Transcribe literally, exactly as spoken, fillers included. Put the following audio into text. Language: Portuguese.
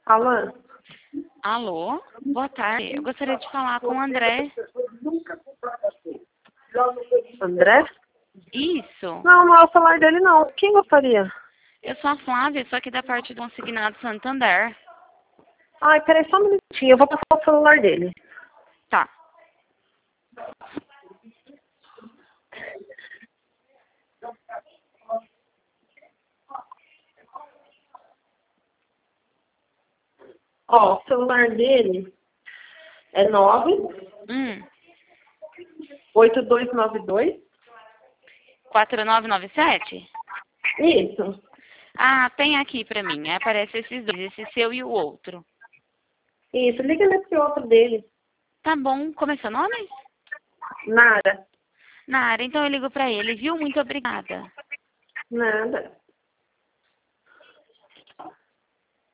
Alan, Alô? Boa tarde. Eu gostaria de falar com o André. André? Isso. Não, não é o celular dele não. Quem gostaria? Eu sou a Flávia, sou aqui da parte do Consignado Santander. Ai, peraí só um minutinho, eu vou passar o celular dele. Tá. Ó, o celular dele é nove Hum. oito dois nove dois. quatro nove nove sete? Isso. Ah, tem aqui pra mim. Aparece esses dois, esse seu e o outro. Isso, liga nesse outro dele. Tá bom. Como é seu nome? Nada. Nara, então eu ligo pra ele, viu? Muito obrigada. Nada.